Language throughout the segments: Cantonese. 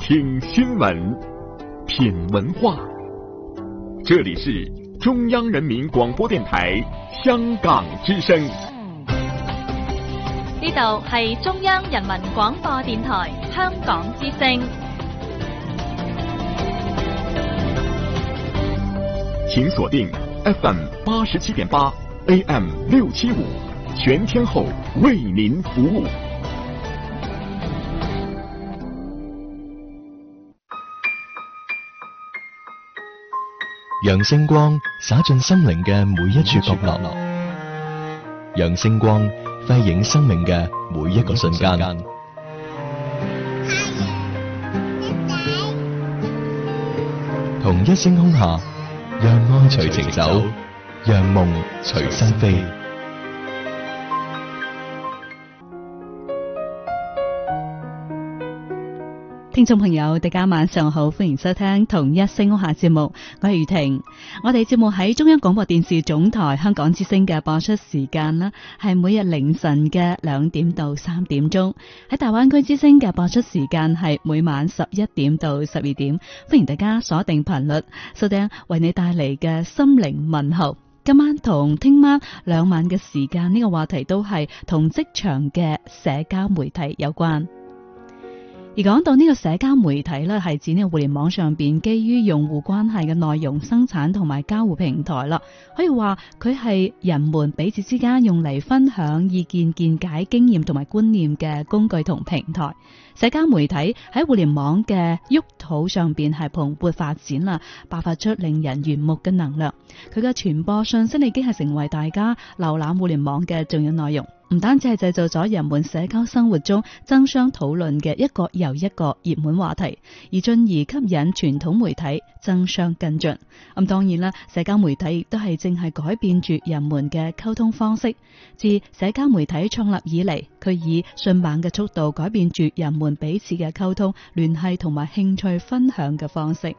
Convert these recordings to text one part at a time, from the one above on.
听新闻，品文化。这里是中央人民广播电台香港之声。 呢度係中央人民廣播電台香港之聲。 請鎖定 FM 87.8 AM 675，全天候為您服務。 讓星光灑進心靈嘅每一處角落，讓星光輝映生命嘅每一個瞬間。同一星空下，讓愛隨情走，讓夢隨身飛。 聽眾朋友，大家晚上好，歡迎收聽同一星空下節目，我係雨婷。我哋節目喺中央廣播電視總台香港之聲嘅播出時間啦，係每日凌晨嘅2點到3點鐘。喺大灣區之聲嘅播出時間係每晚11點到12點。歡迎大家鎖定頻率，收聽為你帶嚟嘅心靈問候。今晚同聽晚2晚嘅時間，呢個話題都係同職場嘅社交媒體有關。而講到呢個社交媒體呢，係指呢個互聯網上邊基於用戶關係嘅內容生產同埋交互平台啦。可以話佢係人們彼此之間用嚟分享意見、見解、經驗同埋觀念嘅工具同平台。社交媒體喺互聯網嘅沃土上邊係蓬勃發展啦，爆發出令人炫目嘅能量。佢嘅傳播信息已經係成為大家瀏覽互聯網嘅重要內容。唔單止係製造咗人們社交生活中爭相討論嘅一個又一個熱門話題，而進而吸引傳統媒體爭相跟進。當然啦，社交媒體亦都係正係改變住人們嘅溝通方式。自社交媒體創立以嚟，佢以迅猛嘅速度改變住人們彼此嘅溝通、聯繫同埋興趣分享嘅方式。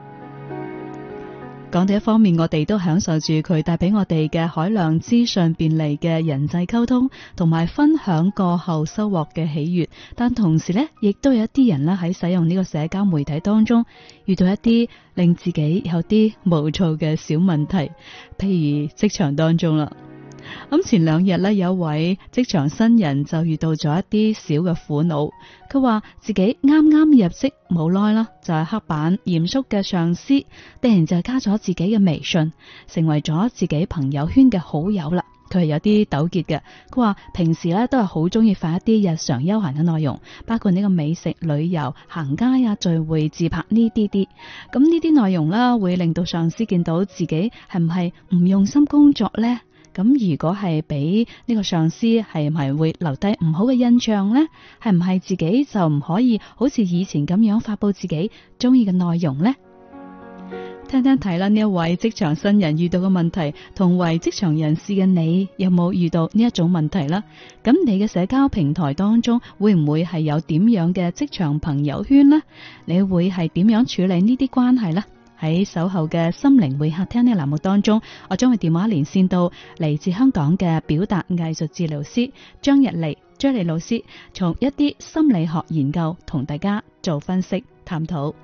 講到一方面，我哋都享受住佢帶俾我哋嘅海量資訊便利嘅人際溝通，同埋分享過後收穫嘅喜悅。但同時呢，亦都有一啲人咧喺使用呢個社交媒體當中，遇到一啲令自己有啲無措嘅小問題，譬如職場當中啦。前2日呢，有一位職場新人就遇到咗一啲小嘅苦惱。佢話自己啱啱入職冇耐啦，就係黑板嚴肅嘅上司突然就加咗自己嘅微信，成為咗自己朋友圈嘅好友啦。佢係有啲糾結嘅。佢話平時呢都係好中意發一啲日常休閒嘅內容，包括呢個美食、旅遊、行街啊、聚會、自拍呢啲。咁呢啲內容啦，會令到上司見到自己係唔係唔用心工作呢？咁如果係俾呢個上司係唔係會留低唔好嘅印象呢？係唔係自己就唔可以好似以前咁樣發佈自己中意嘅內容呢？聽聽睇啦，呢一位職場新人遇到嘅問題，同為職場人士嘅你有冇遇到呢一種問題啦？咁你嘅社交平台當中會唔會係有點樣嘅職場朋友圈呢？你會係點樣處理呢啲關係呢？喺稍後嘅心靈會客廳呢個欄目當中，我將會電話連線到嚟自香港嘅表達藝術治療師張日莉老師，從一啲心理學研究同大家做分析探討。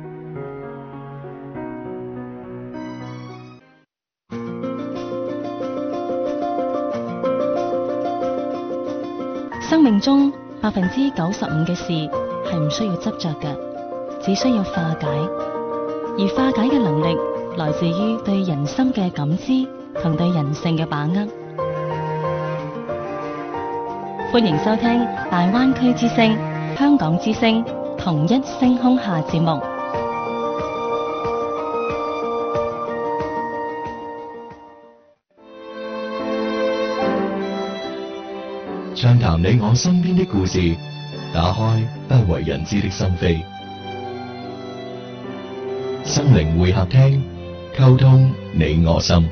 生命中95%嘅事係唔需要執着嘅，只需要化解。而化解嘅能力來自於對人心嘅感知同對人性嘅把握。歡迎收聽大灣區之聲、香港之聲同一星空下節目。 暢談你我身邊的故事，打開不為人知的心扉。心靈會客廳，溝通你我心。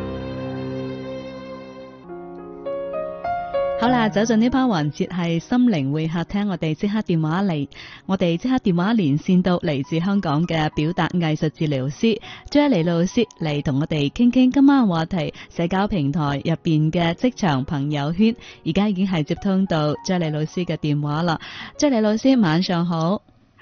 好啦，走進呢 part 環節係心靈會客廳，我哋即刻電話連線到嚟自香港嘅表達藝術治療師張日莉老師嚟同我哋傾傾今晚話題，社交平台入邊嘅職場朋友圈。而家已經係接通到張日莉老師嘅電話啦。張日莉老師晚上好。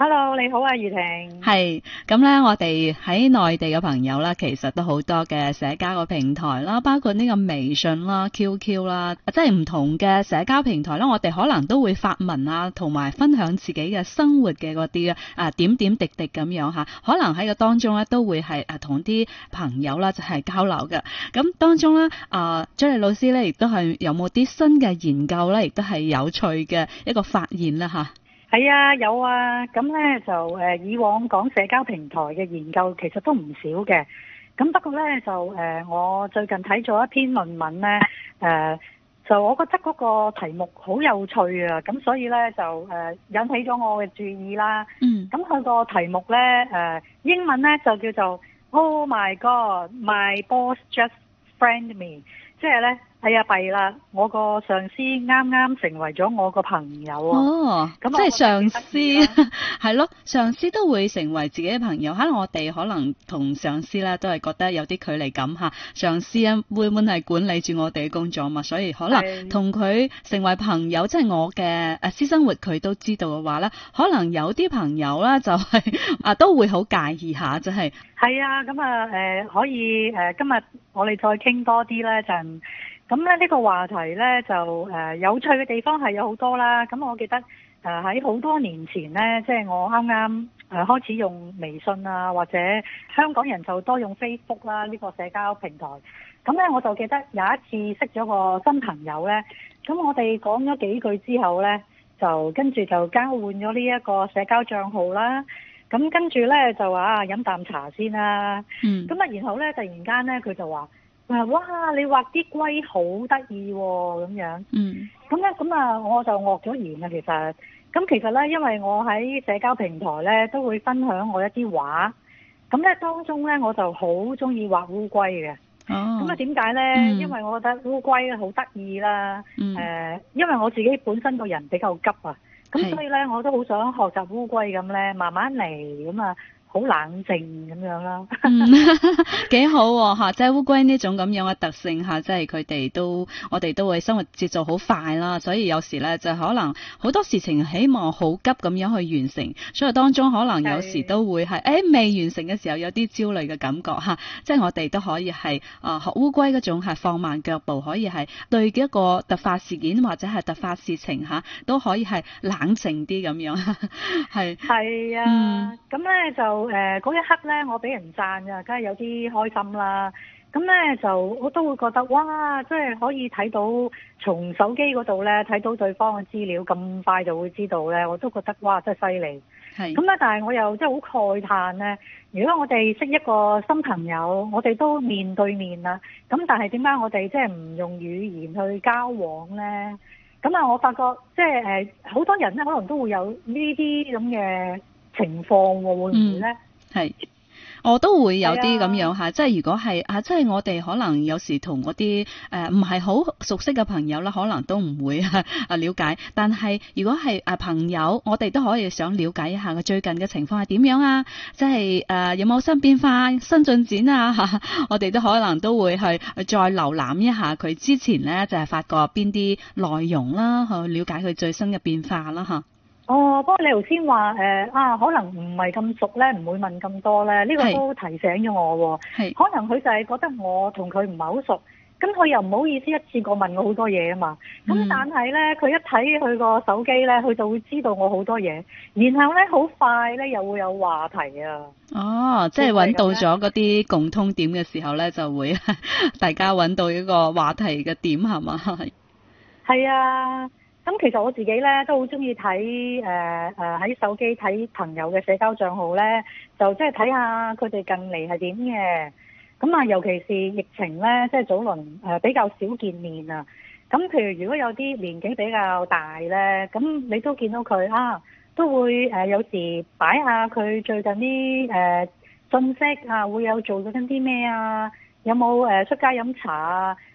Hello， 你好啊，余婷。 係咁咧，我哋喺內地嘅朋友啦，其實都好多嘅社交嘅平台啦，包括呢個微信啦、QQ 啦，即係唔同嘅社交平台啦。我哋可能都會發文啊，同埋分享自己嘅生活嘅嗰啲點點滴滴咁樣吓。可能喺個當中咧，都會係同啲朋友啦，就係交流嘅。咁當中咧，張麗老師咧，亦都係有冇啲新嘅研究咧，亦都係有趣嘅一個發現啦吓。 係啊，有啊，咁咧就以往講社交平台嘅研究其實都唔少嘅，咁不過咧就我最近睇咗一篇論文咧，就我覺得嗰個題目好有趣啊，咁所以咧就引起咗我嘅注意啦。咁佢個題目咧英文咧就叫做 Oh my God, my boss just friend me， 即係咧。係啊，弊啦！我個上司啱啱成為咗我個朋友啊！ 哦，咁即係上司係咯，上司都會成為自己嘅朋友。可能我哋可能同上司咧都係覺得有啲距離感嚇。上司啊，會唔會係管理住我哋嘅工作嘛？所以可能同佢成為朋友，即係我嘅私生活佢都知道嘅話咧，可能有啲朋友咧就係都會好介意下，即係。 係啊，咁可以今日我哋再傾多啲咧就係。咁咧呢個話題咧就有趣嘅地方係有好多啦。咁我記得喺好多年前咧，即係我啱啱開始用微信啊，或者香港人就多用 Facebook 啦呢個社交平台。咁咧我就記得有一次識咗個新朋友咧，咁我哋講咗幾句之後咧，就跟住就交換咗呢一個社交帳號啦。咁跟住咧就話飲啖茶先啦。咁然後咧突然間咧佢就話。哇！你畫啲龜好得意喎，咁樣。咁我就愕咗然啦。其實咧，因為我喺社交平台咧都會分享我一啲畫。咁咧當中咧我就好中意畫烏龜嘅。咁點解咧？因為我覺得烏龜好得意啦。因為我自己本身個人比較急啊，咁所以咧我都好想學習烏龜咁咧，慢慢嚟咁啊。好冷靜咁樣啦， 幾好嚇！即係烏龜呢種咁樣嘅特性嚇，即係佢哋我哋都會生活節奏好快啦，所以有時咧就可能好多事情希望好急咁樣去完成，所以當中可能有時都會係未完成嘅時候有啲焦慮嘅感覺嚇，即係我哋都可以係學烏龜嗰種係放慢腳步，可以係對一個突發事件或者係突發事情嚇都可以係冷靜啲咁樣， 係啊，咁咧就。嗰一刻咧，我俾人讚啊，梗係有啲開心啦。咁咧就我都會覺得，哇！即係可以睇到從手機嗰度咧睇到對方嘅資料咁快就會知道咧，我都覺得哇，真係犀利。咁咧，但係我又真係好慨嘆咧。如果我哋識一個新朋友，我哋都面對面啦，咁但係點解我哋即係唔用語言去交往咧？咁我發覺即係好多人咧，可能都會有呢啲咁嘅情況喎，會唔會咧？ 係，我都會有啲咁樣嚇，即係如果係即係我哋可能有時同嗰啲唔係好熟悉嘅朋友啦，可能都唔會了解。但係如果係朋友，我哋都可以想了解一下佢最近嘅情況係點樣啊，即係有冇新變化、新進展啊嚇，我哋都可能都會去再瀏覽一下佢之前咧就係發過邊啲內容啦，去了解佢最新嘅變化啦嚇。 不過你頭先話可能唔係咁熟咧，唔會問咁多咧，呢個都提醒咗我喎。可能佢就係覺得我同佢唔係好熟，咁佢又唔好意思一次過問我好多嘢啊嘛。咁但係咧，佢一睇佢個手機咧，佢就會知道我好多嘢，然後咧好快咧又會有話題啊。 即係揾到咗嗰啲共通點嘅時候咧，就會大家揾到一個話題嘅點係嘛？ 係啊。咁其實我自己咧都好中意睇喺手機睇朋友嘅社交帳號咧，就即係睇下佢哋近嚟係點嘅。咁尤其是疫情咧，即係早輪比較少見面啊。咁譬如如果有啲年紀比較大咧，咁你都見到佢都會有時擺下佢最近啲信息會有做緊啲咩啊？有冇出街飲茶啊？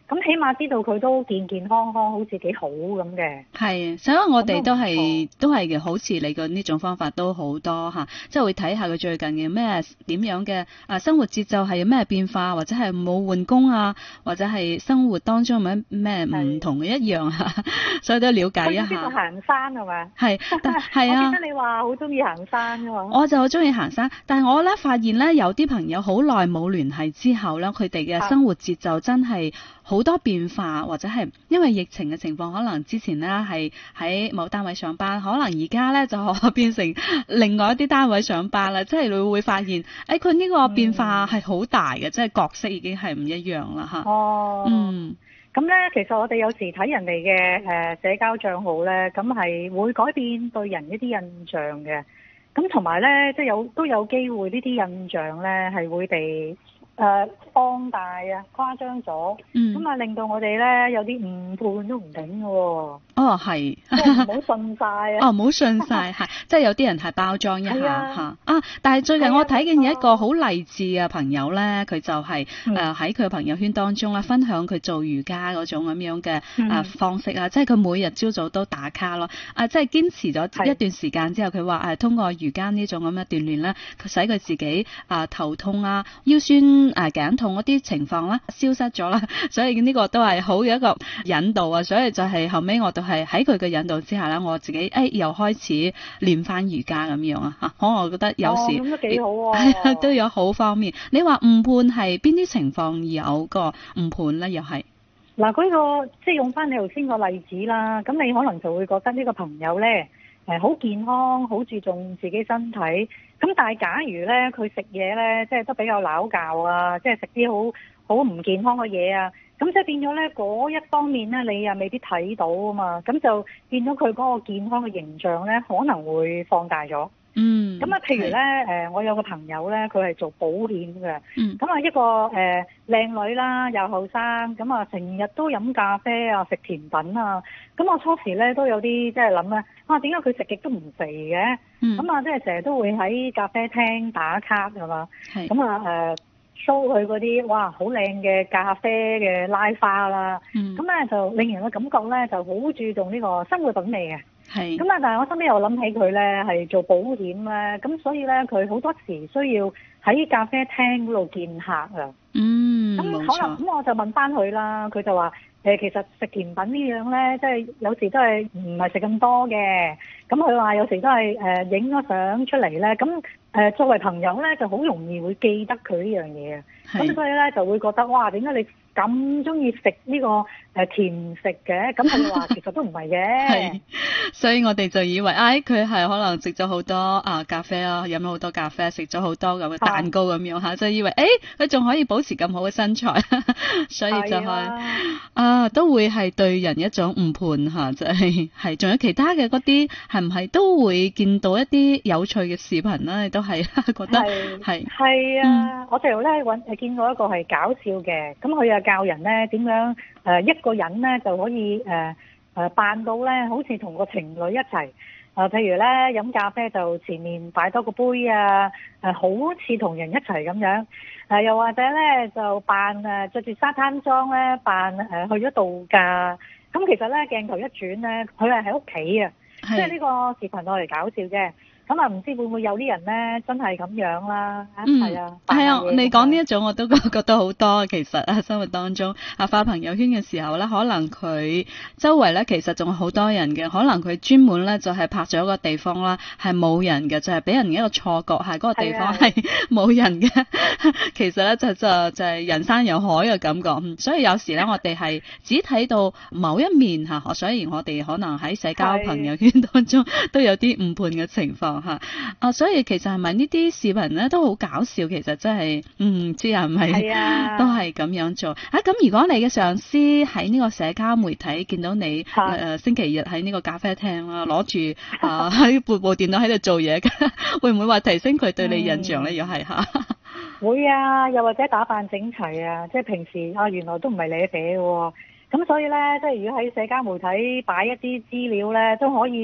咁起碼知道佢都健健康康，好似幾好咁嘅。 係，所以我哋都係嘅，好似你嘅呢種方法都好多嚇，即係會睇下佢最近嘅咩點樣嘅生活節奏係有咩變化，或者係冇換工啊，或者係生活當中有咩唔同嘅一樣嚇，所以都了解一下。 佢行山係咪？ 係啊！ 我記得你話好中意行山㗎嘛？ 我就好中意行山，但係我咧發現咧有啲朋友好耐冇聯繫之後咧，佢哋嘅生活節奏真係好多變化，或者係因為疫情嘅情況，可能之前咧係喺某單位上班，可能而家咧就變成另外一啲單位上班啦，即係你會發現，佢呢個變化係好大嘅，即係角色已經係唔一樣啦嚇。 咁咧，其實我哋有時睇人哋嘅社交帳號咧，咁係會改變對人一啲印象嘅。咁同埋咧，即係都有機會呢啲印象咧係會被放大啊、誇張咗，咁令到我哋咧有啲誤判都唔定嘅喎。係，即係唔好信晒啊！唔好信晒，係，即係有啲人係包裝一下嚇。但係最近我睇見有一個好勵志嘅朋友咧，佢就係喺佢朋友圈當中啦，分享佢做瑜伽嗰種咁樣嘅方式啊，即係佢每日朝早都打卡咯。即係堅持咗一段時間之後，佢話通過瑜伽呢種咁嘅鍛鍊咧，佢使佢自己頭痛啊、腰酸頸痛嗰啲情況啦消失咗啦，所以呢個都係好嘅一個引導啊。所以就係後尾我都係喺佢嘅引導之下咧，我自己又開始練翻瑜伽咁樣啊嚇。我覺得有時咁都幾好喎，都有好方面。你話誤判係邊啲情況有個誤判咧？又係嗱，嗰個即係用翻你頭先個例子啦。咁你可能就會覺得呢個朋友咧好健康，好注重自己身體。咁但係假如咧佢食嘢咧，即係都比較撈教啊，即係食啲好唔健康嘅嘢啊，咁即係變咗咧嗰一方面咧，你又未必睇到啊嘛，咁就變咗佢嗰個健康嘅形象咧可能會放大咗。咁譬如咧我有個朋友咧，佢係做保險嘅，咁一個靚女啦，又後生，咁成日都飲咖啡啊，食甜品啊，咁我初時咧都有啲即係諗咧，點解佢食極都唔肥嘅？咁即係成日都會喺咖啡廳打卡係嘛，咁show 佢嗰啲哇好靚嘅咖啡嘅拉花啦，咁咧就令人嘅感覺咧就好注重呢個生活品味嘅。咁但係我身邊又諗起佢咧係做保險咧，咁所以咧佢好多時需要喺咖啡廳嗰度見客啊。咁可能咁我就問翻佢啦，佢就話其實食甜品呢樣咧，即係有時都係唔係食咁多嘅。咁佢話有時都係影咗相出嚟咧，咁作為朋友咧就好容易會記得佢呢樣嘢啊。咁所以咧就會覺得哇，點解你咁中意食呢個甜食嘅？咁佢話其實都唔係嘅。所以我哋就以為佢係可能食咗好多咖啡啊，飲咗好多咖啡，食咗好多咁嘅蛋糕咁樣嚇，就以為佢仲可以保持咁好嘅身材，所以就係都會係對人一種誤判嚇，就係仲有其他嘅嗰啲係唔係都會見到一啲有趣嘅視頻啦？你都係覺得係啊！我哋咧見過一個係搞笑嘅，咁佢又教人咧點樣一個人咧就可以扮到咧好似同個情侶一齊，譬如咧飲咖啡就前面擺多個杯啊，好似同人一齊咁樣，又或者咧就扮着住沙灘裝咧扮去咗度假，咁其實咧鏡頭一轉咧佢係喺屋企啊，即係呢個視頻攞嚟搞笑啫。咁唔知會唔會有啲人咧真係咁樣啦？係啊，你講呢一種我都覺得好多。其實生活當中發朋友圈嘅時候咧，可能佢周圍咧其實仲有好多人嘅，可能佢專門咧就係拍咗一個地方啦，係冇人嘅，就係俾人一個錯覺係嗰個地方係冇人嘅。其實咧就係人山人海嘅感覺。所以有時咧我哋係只睇到某一面嚇，所以我哋可能喺社交朋友圈當中都有啲誤判嘅情況。所以其實係咪呢啲視頻咧都好搞笑？其實真係唔知係咪都係咁樣做咁如果你嘅上司喺呢個社交媒體見到你星期日喺呢個咖啡廳啦，攞住喺部電腦喺度做嘢嘅，會唔會話提升佢對你印象咧？又係會啊，又或者打扮整齊啊，即係平時原來都唔係你嘅喎。咁所以咧，即係如果喺社交媒體擺一啲資料咧，都可以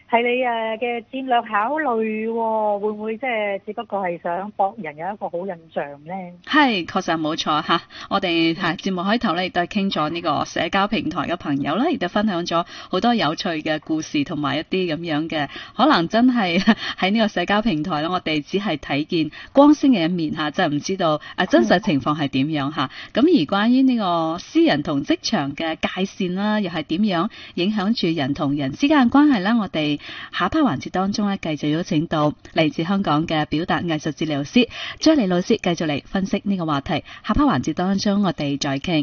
係你嘅戰略考慮喎，會唔會即係只不過係想博人有一個好印象呢？ 係，確實冇錯嚇。我哋節目開頭咧，亦都係傾咗呢個社交平台嘅朋友啦，亦都分享咗好多有趣嘅故事同埋一啲咁樣嘅，可能真係喺呢個社交平台咧，我哋只係睇見光鮮嘅一面嚇，就唔知道真實情況係點樣嚇。咁而關於呢個私人同職場嘅界線啦，又係點樣影響住人同人之間嘅關係啦？我哋下一 part 環節當中咧，繼續邀請到嚟自香港嘅表達藝術治療師張莉老師繼續嚟分析呢個話題。下 part 環節當中，我哋再傾。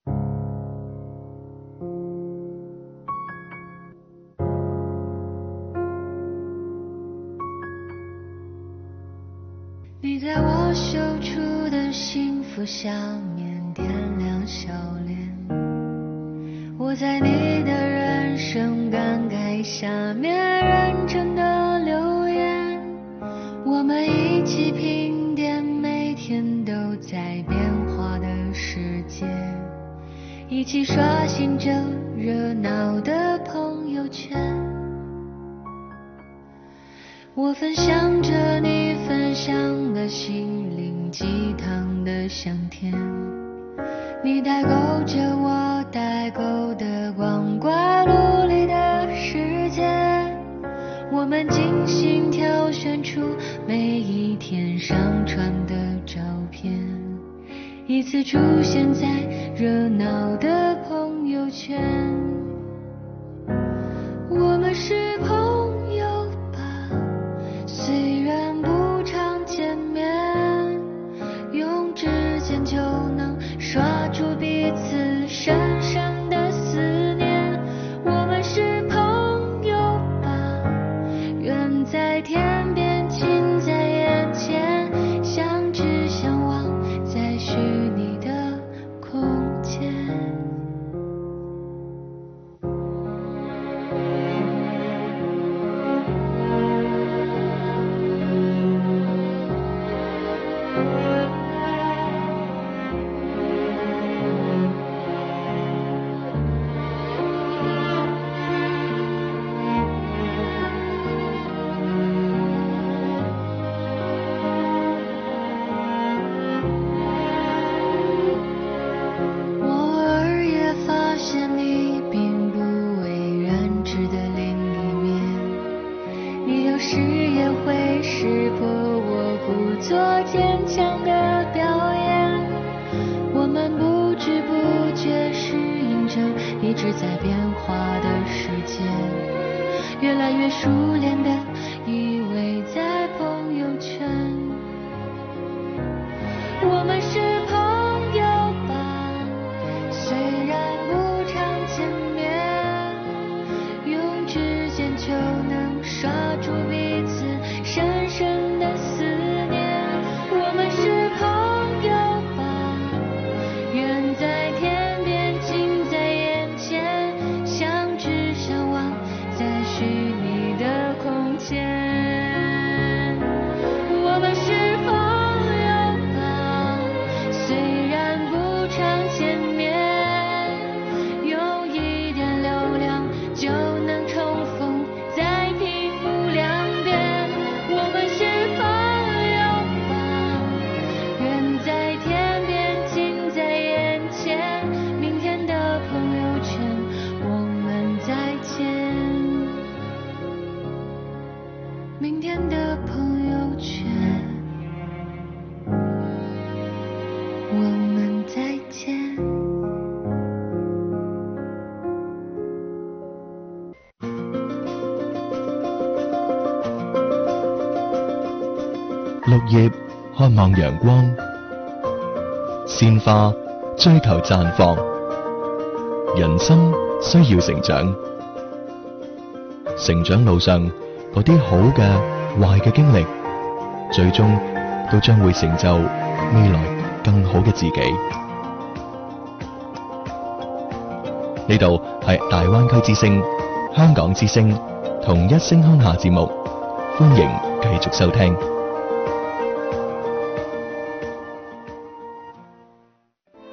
你在我秀出的幸福下面點亮笑臉，我在你的人生感慨下面認真的留言，我們一起拼點每天都在變化的世界，一起刷新着熱鬧的朋友圈，我分享着你分享的心靈雞湯的香甜，你代購着我代購的光怪陸離的世界，我們精心挑選出每一天上傳的照片，一次出現在熱鬧的朋友圈，我們是朋友吧，雖然不常見面，用指尖就能刷出彼此深深的思念，我們是朋友吧，遠在天邊近在眼前，相知相望在虛擬的空間。 綠葉渴望陽光，鮮花追求綻放，人生需要成長。成長路上嗰啲好嘅、壞嘅經歷，最終都將會成就未來更好嘅自己。呢度係大灣區之聲、香港之聲同一聲鄉下節目，歡迎繼續收聽。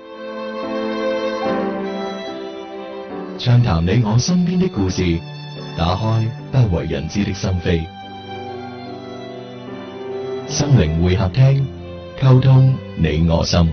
暢談你我身邊的故事， 打開不為人知的心扉。心靈會客廳，溝通你我心。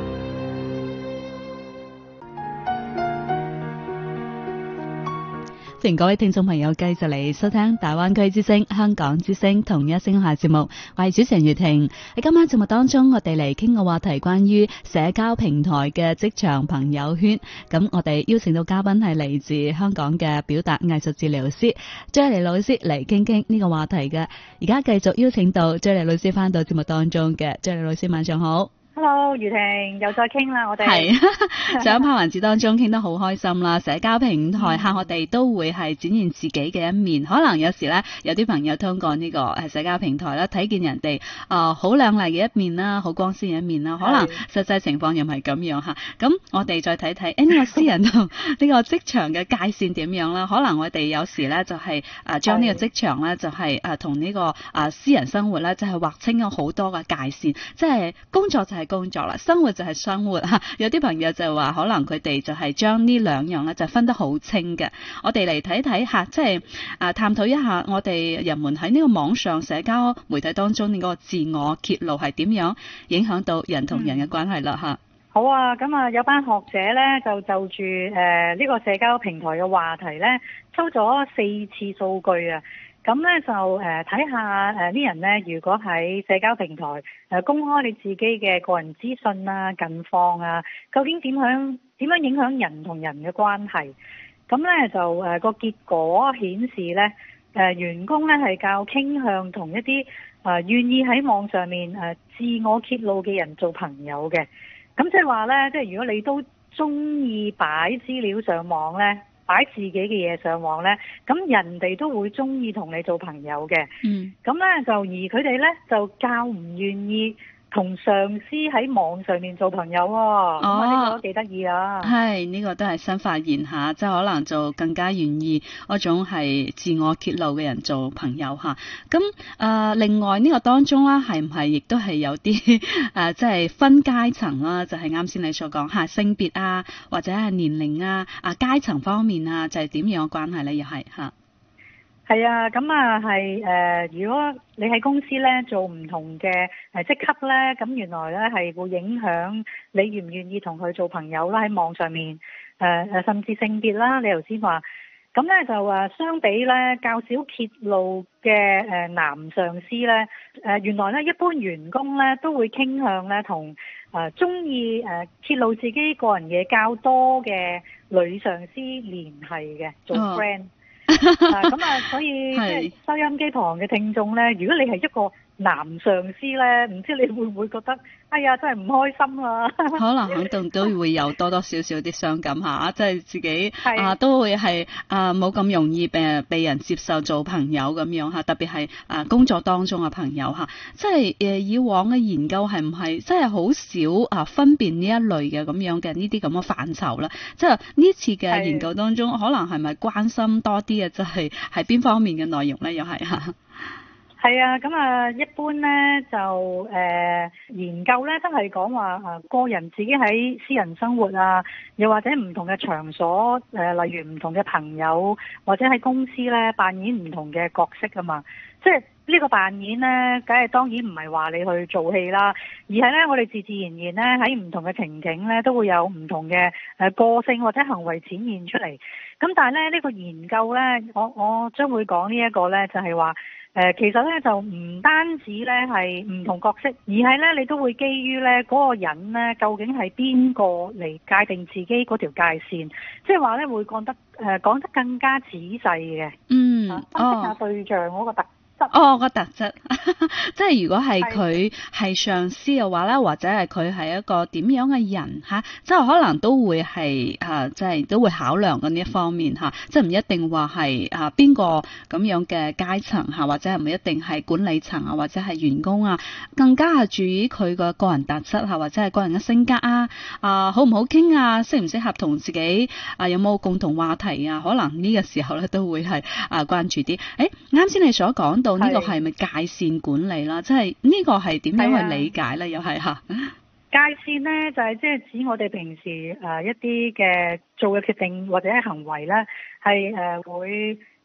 歡迎各位聽眾朋友繼續嚟收聽大灣區之聲、香港之聲同一聲下節目，我係主持人月婷。喺今晚節目當中，我哋嚟傾個話題，關於社交平台嘅職場朋友圈。咁我哋邀請到嘉賓係嚟自香港嘅表達藝術治療師張莉老師嚟傾傾呢個話題嘅。而家繼續邀請到張莉老師翻到節目當中嘅。張莉老師晚上好。 Hello， 余婷又再傾啦，我哋係上一 part 環節當中傾得好開心啦。社交平台下我哋都會係展現自己嘅一面，可能有時咧有啲朋友通過呢個社交平台啦，睇見人哋好亮麗嘅一面啦，好光鮮嘅一面啦，可能實際情況又唔係咁樣吓。咁我哋再睇睇呢個私人同呢個職場嘅界線點樣啦？可能我哋有時咧就係將呢個職場咧就係同呢個私人生活咧就係劃清咗好多嘅界線，即係工作就係工作啦，生活就係生活吓。有啲朋友就話可能佢哋就係將呢兩樣咧就分得好清嘅。我哋嚟睇睇下，即係探討一下我哋人們喺呢個網上社交媒體當中呢個自我揭露係點樣影響到人同人嘅關係啦吓。 好啊，咁有班學者咧就住呢個社交平台嘅話題咧，收咗4次數據啊。咁咧就睇下啲人咧，如果喺社交平台公開你自己嘅個人資訊啊、近況啊，究竟點樣影響人同人嘅關係？咁咧就個結果顯示咧，員工咧係較傾向同一啲願意喺網上面自我揭露嘅人做朋友嘅。咁即係話咧，即係如果你都中意擺資料上網咧，擺自己嘅嘢上網呢，咁人哋都會中意同你做朋友嘅。咁呢就而佢哋呢，就較唔願意同上司喺網上面做朋友喎。呢個都幾得意啊！係呢個都係新發現下，即係可能就更加願意嗰種係自我揭露嘅人做朋友嚇。咁另外呢個當中啦，係唔係亦都係有啲即係分階層啦？就係啱先你所講嚇性別啊，或者係年齡啊、階層方面啊，就係點樣嘅關係咧？又係嚇。 係啊，咁係如果你喺公司咧做唔同嘅職級咧，咁原來咧係會影響你願唔願意同佢做朋友啦。喺網上面甚至性別啦，你頭先話，咁咧就相比咧較少揭露嘅男上司咧，原來咧一般員工咧都會傾向咧同中意揭露自己個人嘢較多嘅女上司聯繫嘅，做 friend。所以即係收音機旁嘅聽眾咧，如果你係一個男上司咧，唔知你會唔會覺得，哎呀，真係唔開心啊？可能肯定都會有多少少啲傷感吓，即係自己都會係冇咁容易被人接受做朋友咁樣吓，特別係工作當中嘅朋友吓，即係以往嘅研究係唔係真係好少分辨呢一類嘅咁樣嘅呢啲咁嘅範疇啦？即係呢次嘅研究當中，可能係咪關心多啲嘅，即係邊方面嘅內容咧？又係吓。 係啊，咁一般咧就研究咧都係講話個人自己喺私人生活啊，又或者唔同嘅場所例如唔同嘅朋友或者喺公司咧扮演唔同嘅角色啊嘛。即係呢個扮演咧，梗係當然唔係話你去做戲啦，而係咧我哋自然咧喺唔同嘅情景咧都會有唔同嘅個性或者行為展現出嚟。咁但係咧呢個研究咧，我將會講呢一個咧就係話。其實咧就唔單止咧係唔同角色，而係咧你都會基於咧嗰個人咧究竟係邊個嚟界定自己嗰條界線，即係話咧會講得更加仔細嘅。分析下對象嗰個特質。 個特質，即係如果係佢係上司嘅話咧，或者係佢係一個點樣嘅人吓，即係可能都會係即係都會考量嘅呢一方面吓，即係唔一定話係邊個咁樣嘅階層吓，或者係唔一定係管理層啊，或者係員工啊，更加係注意佢個個人特質吓，或者係個人嘅性格好唔好傾啊，適唔適合同自己有冇共同話題啊，可能呢個時候咧都會係關注啲。啱先你所講到呢個係咪界線管理啦？即係呢個係點樣去理解咧？又係吓界線咧，就係即係指我哋平時一啲嘅做嘅決定或者行為咧，係會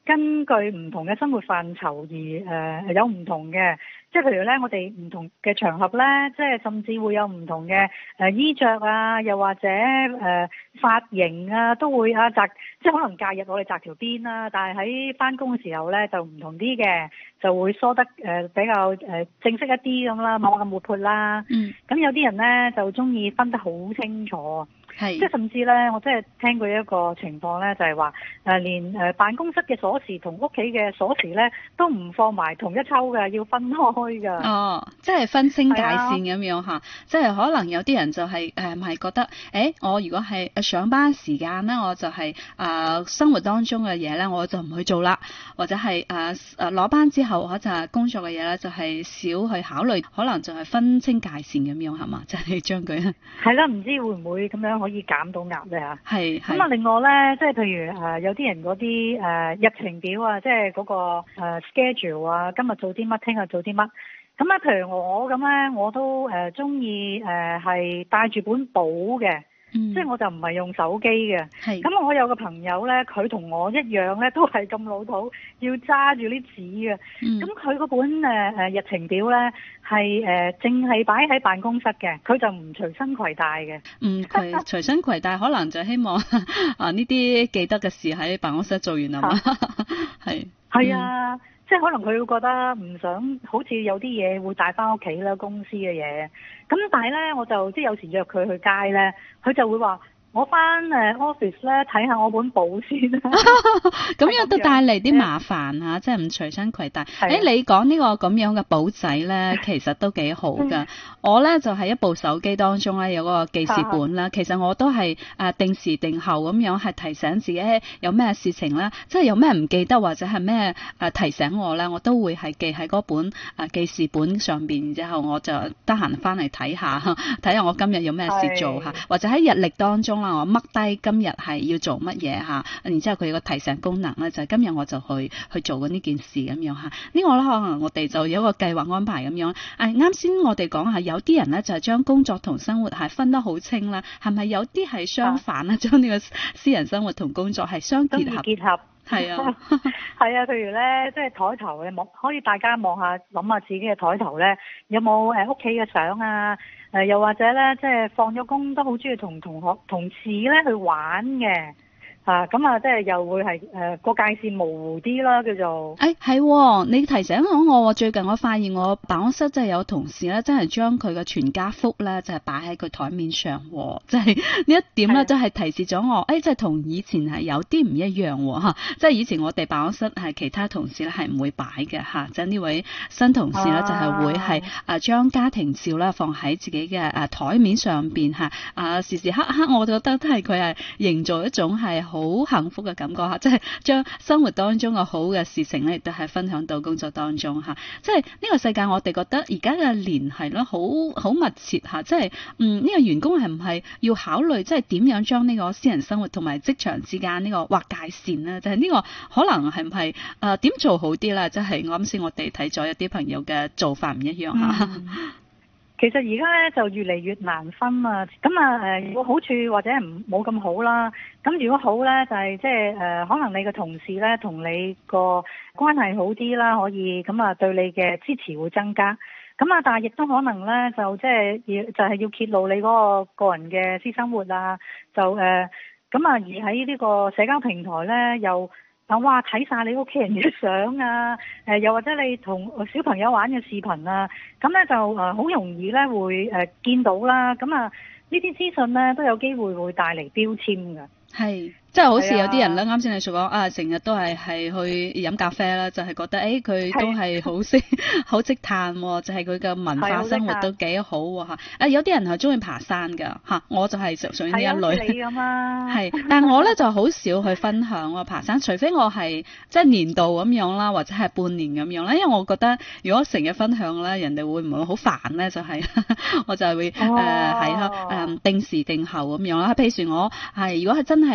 根據唔同嘅生活範疇而有唔同嘅，即係譬如咧，我哋唔同嘅場合咧，即係甚至會有唔同嘅衣着啊，又或者髮型啊，都會即係可能假日我哋紮條辮啦，但係喺返工嘅時候咧就唔同啲嘅，就會梳得比較正式一啲咁啦，冇咁活潑啦。咁有啲人咧就中意分得好清楚。即係甚至咧，我真係聽過一個情況咧，就係話連辦公室嘅鎖匙同屋企嘅鎖匙咧，都唔放埋同一抽嘅，要分開㗎。 哦，即係分清界線咁樣嚇，即係可能有啲人就係係覺得，我如果係上班時間咧，我就係生活當中嘅嘢咧，我就唔去做啦，或者係攞班之後我就工作嘅嘢咧，就係少去考慮，可能就係分清界線咁樣係嘛，就係將佢係啦，唔知會唔會咁樣可以減到壓咧嚇？係。咁另外咧，即係譬如有啲人嗰啲日程表啊，即係嗰個schedule 啊，今日做啲乜，聽日做啲乜。咁咧，譬如我咁咧，我都中意係帶住本簿嘅。即係我就唔係用手機嘅。咁我有個朋友咧，佢同我一樣咧，都係咁老土，要揸住啲紙嘅。咁佢嗰本日程表咧係淨係擺喺辦公室嘅，佢就唔隨身攜帶嘅。 佢隨身攜帶可能就希望呢啲記得嘅事喺辦公室做完啊嘛。 係啊。即係可能佢會覺得唔想，好似有啲嘢會帶翻屋企啦，公司嘅嘢。咁但係咧，我就即係有時約佢去街咧，佢就會話：我翻office 咧睇下我本簿先啦。 咁樣都帶嚟啲麻煩嚇，即係唔隨身攜帶。你講呢個咁樣嘅簿仔咧，其實都幾好㗎。我咧就係一部手機當中咧有個記事本啦。其實我都係定時定候咁樣係提醒自己有咩事情啦，即係有咩唔記得或者係咩提醒我咧，我都會係記喺嗰本記事本上邊。然之後我就得閒翻嚟睇下我今日有咩事做嚇，或者喺日曆當中。我 mark 低今日係要做乜嘢嚇，然之後佢有個提醒功能咧，就係今日我就去做呢件事咁樣嚇。呢個咧可能我哋就有一個計劃安排咁樣。啱先我哋講下，有啲人咧就係將工作同生活係分得好清啦，係咪有啲係相反咧？將呢個私人生活同工作係相結合？係啊， 係啊，譬如咧，即係枱頭咧，可以大家望下諗下自己嘅枱頭咧，有冇屋企嘅相啊？又或者咧，即係放咗工都好中意同同事咧去玩嘅。咁即係又會係個界線模糊啲啦，叫做。 係，你提醒我，最近我發現我辦公室真係有同事咧，真係將佢嘅全家福咧，就係擺喺佢台面上，即係呢一點咧，真係提示咗我，即係同以前係有啲唔一樣嚇。即係以前我哋辦公室係其他同事咧係唔會擺嘅嚇，即係呢位新同事咧就係會係將家庭照咧放喺自己嘅台面上邊嚇，時時刻刻我覺得都係佢係營造一種係好幸福嘅感覺嚇，即係將生活當中嘅好嘅事情咧，亦都係分享到工作當中嚇。即係呢個世界，我哋覺得而家嘅聯繫咧，好密切嚇。即係呢個員工係唔係要考慮，即係點樣將呢個私人生活同埋職場之間呢個劃界線咧？就係呢個可能係唔係點做好啲啦？即係我啱先我哋睇咗一啲朋友嘅做法唔一樣嚇。 其實而家咧就越嚟越難分啊！咁如果好處或者冇咁好啦。咁如果好咧，就係即係可能你嘅同事咧同你個關係好啲啦，可以咁對你嘅支持會增加。咁但係亦都可能咧就即係要揭露你嗰個人嘅私生活啊，就而喺呢個社交平台咧又。哇！睇晒你屋企人嘅相啊，又或者你同小朋友玩嘅視頻啊，咁咧就好容易咧會見到啦。咁呢啲資訊咧都有機會會帶嚟標籤㗎。係。即係好似有啲人咧，啱先你所講成日都係去飲咖啡啦，就係覺得佢都係好識嘆喎，就係佢嘅文化生活都幾好喎。有啲人係中意爬山㗎嚇，我就係屬於呢一類。係咁啊。係，但係我咧就好少去分享喎爬山，除非我係即係年度咁樣啦，或者係半年咁樣啦，因為我覺得如果成日分享咧，人哋會唔會好煩咧？就係我就係會定時定候咁樣啦。譬如我如果係真係將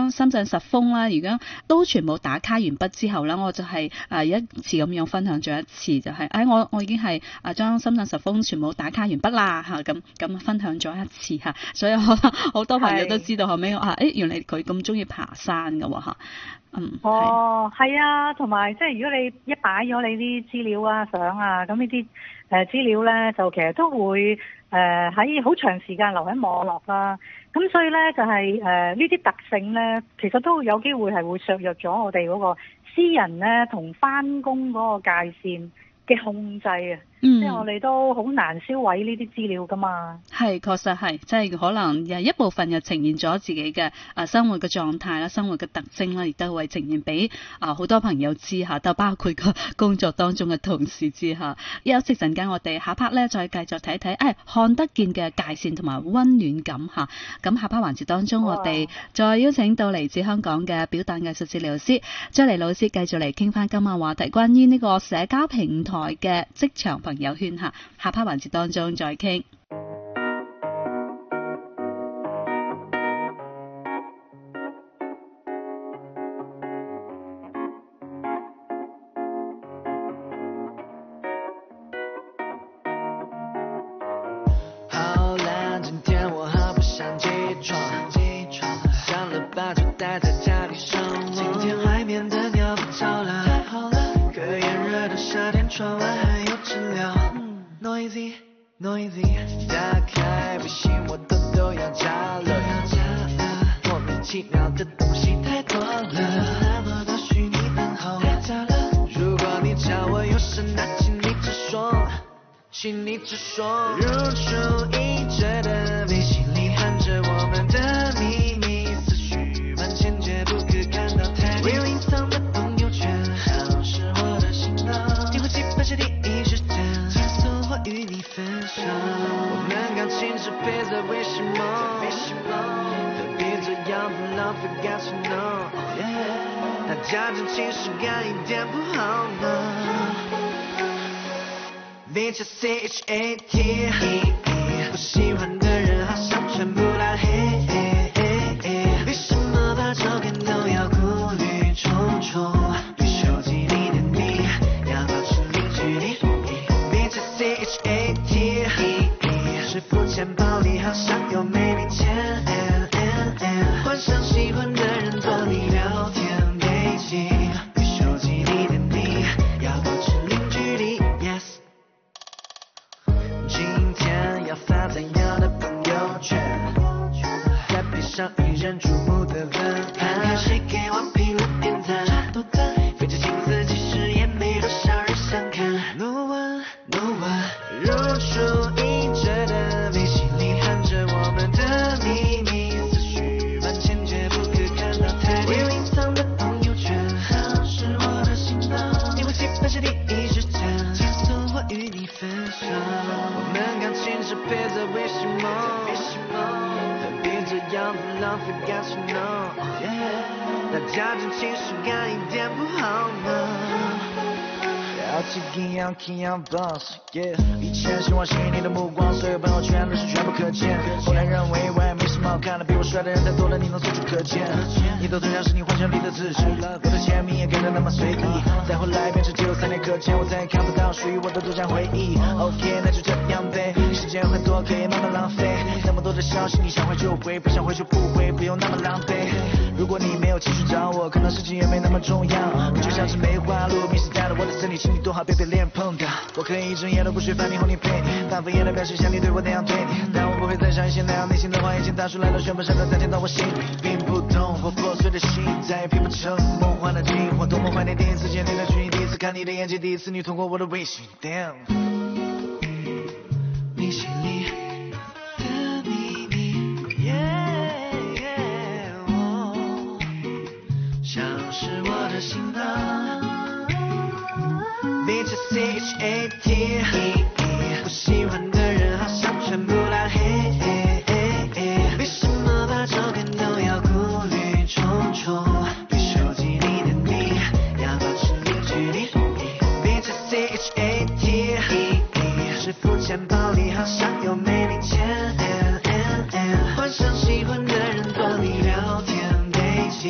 將深圳10封啦，而家都全部打卡完畢之後啦，我就係一次咁樣分享咗一次，就係我已經係將深圳10封全部打卡完畢啦嚇，咁分享咗一次嚇，所以好多朋友都知道後尾原來佢咁中意爬山㗎喎嚇。 係啊，同埋即係如果你一擺咗你啲資料啊、相啊，咁呢啲資料咧就其實都會喺好長時間留喺網絡啦。咁所以咧就係呢啲特性咧，其實都有機會係會削弱咗我哋嗰個私人咧同返工嗰個界線嘅控制啊。即係我哋都好難銷毀呢啲資料噶嘛。係， 確實係，即係可能一部分又呈現咗自己嘅生活嘅狀態啦、生活嘅特徵啦，亦都會呈現俾好多朋友知下，都包括個工作當中嘅同事知下。休息陣間，我哋下 part 咧再繼續睇睇，看得見嘅界線同埋溫暖感嚇。咁下 part 環節當中，我哋再邀請到嚟自香港嘅表達藝術治療師張莉老師，繼續嚟傾翻今晚話題，關於呢個社交平台嘅職場朋友圈下 part 環節當中再傾。 好啦，今天我好不想起床，想了吧就待在家里上网。今天外面的鸟不叫了，太好了，可炎热的夏天窗外还有知了。Noisy noisy， 打开微信我都要加了，莫名其妙的东西太多了，那么多虚拟问候太假了。如果你叫我有事，那请你直说，请你直说。如出一辙的微信里含着我们的秘密，思绪万千绝不可看到太我有隐藏的朋友圈，好是我的行囊，你会期盼是第一时间倾诉或与你分享。我们感情是配在为什么，何必这样子浪费感情呢？大家真情实感一点不好吗？VCHAT， 不喜欢的人好像全部拉黑，为什么把照片都要顾虑重重？对手机里的你要保持零距离。VCHAT， 支付钱包里好像有每笔钱，幻想喜欢的人做你聊天背景，对手机里的你要保持零距离。Yes。今天要发怎样的朋友圈？再配上引人注目的文案，看谁给我评论点赞，费尽心思其实也没多少人想看。No one no one， 如出一辙的微信里含着我们的秘密，思绪万千绝不可看到太多。我有隐藏的朋友圈，好是我的行囊，你会期盼是第一时间倾诉或与你分享。我们感情是配在为什么，何必这样子浪费感情呢？大家真情实感一点不好吗？要去一样 boss， 以前希望吸引你的目光，所有朋友圈都是全部可见。后来认为我也没什么好看的，比我帅的人太多了，你能随处可见。你的头像是你幻想里的自己，我的签名也给的那么随意。再后来变成只有3年可见，我再也看不到属于我的独家回忆。OK， 那就这样呗，时间很多可以慢慢浪费。那么多的消息，你想回就回，不想回就不回，不用那么狼狈。如果你没有继续找我，可能事情也没那么重要。我就像是梅花鹿，迷失在了我的森林，请你多好别被脸碰到。我可以一整夜都不睡，烦你哄你配，反复也能表示像你对我那样对你，但我不会再像以前那样内心的话已经打出来了，全部伤口再听到我心里，并不懂我破碎的心再也拼不成梦幻的景，我多么怀念第一次见你的距离，第一次看你的眼睛，第一次你通过我的微信 Damn 微信里的秘密 像是我的心脏。VCHAT， 不喜欢的人好像全部拉黑，为什么把照片都要顾虑重重？对手机里的你要保持零距离。VCHAT， 支付钱包里好像有每笔钱，幻想喜欢的人做你聊天背景，